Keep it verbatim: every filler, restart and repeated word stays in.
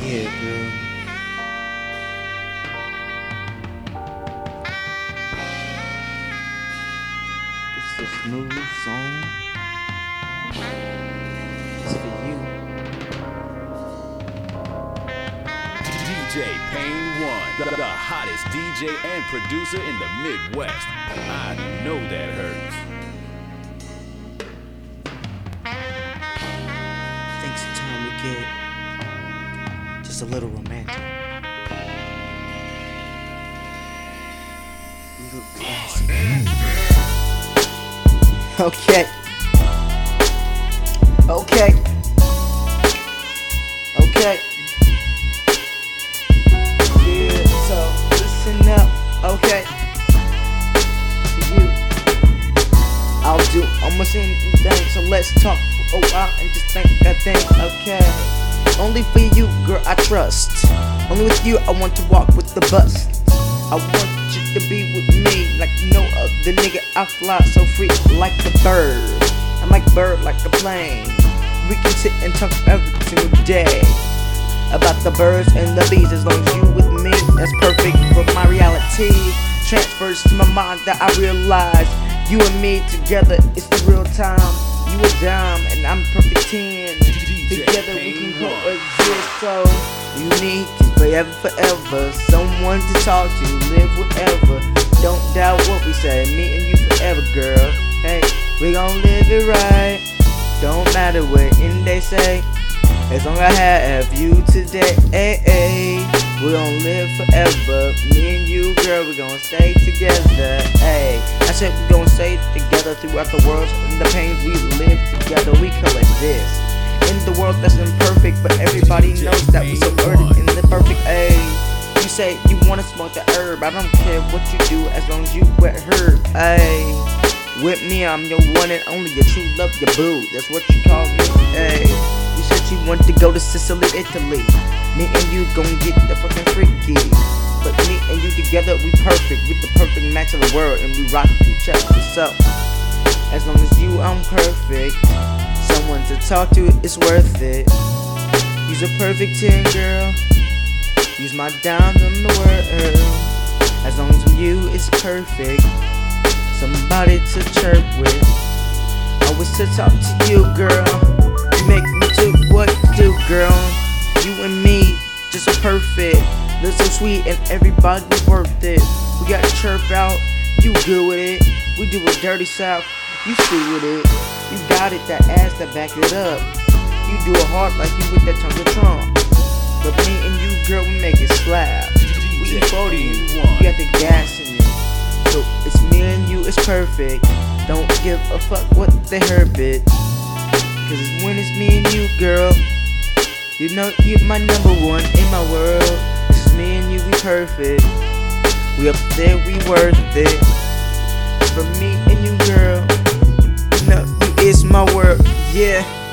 Yeah, girl. This is a smooth song. It's for you. D J Payne One, the, the hottest D J and producer in the Midwest. I know that hurts. I think sometimes we get just a little romantic. A little classic. Okay. Okay. Okay. Yeah, so listen up. Okay. For you, I'll do almost anything. So let's talk for a while and just think that thing. Okay. Only for you, girl, I trust. Only with you, I want to walk with the bus. I want you to be with me like no other nigga. I fly so free like a bird. I'm like a bird, like a plane. We can sit and talk every single day about the birds and the bees. As long as you with me, that's perfect for my reality. Transfers to my mind that I realize you and me together, it's the real time. You a dime and I'm a perfect ten. Together we can coexist, so unique and forever, forever. Someone to talk to, live whatever. Don't doubt what we say, me and you forever, girl. Hey, we gon' live it right. Don't matter what in they say, as long as I have you today. Hey, hey, we gon' live forever. Me and you, girl, we gon' stay together. Hey, I said we gon' stay together throughout the world. And the pains we live together, we call it this. In the world that's imperfect, but everybody knows that we so early in the perfect age. You say you wanna smoke the herb, I don't care what you do as long as you with her. Hey, with me I'm your one and only, your true love, your boo. That's what you call me. Hey, you said you want to go to Sicily, Italy. Me and you gon' get the fucking freaky. But me and you together, we perfect. We the perfect match of the world, and we rock each other. So as long as you, I'm perfect. Someone to talk to, it's worth it. He's a perfect ten, girl. He's my diamond in the world. As long as you, it's perfect. Somebody to chirp with. Always to talk to you, girl. You make me do what you do, girl. You and me, just so perfect. Look so sweet and everybody worth it. We got to chirp out, you good with it. We do a dirty south, you screw with it. You got it, that ass that back it up. You do a heart like you with that tongue of Trump. But me and you, girl, we make it slap. We E forty and we got the gas in it. So it's me and you, it's perfect. Don't give a fuck what they heard, bitch. Cause it's when it's me and you, girl. You know you my number one in my world. This is me and you, we perfect. We up there, we worth it. For me and you, girl. You know you is my world, yeah.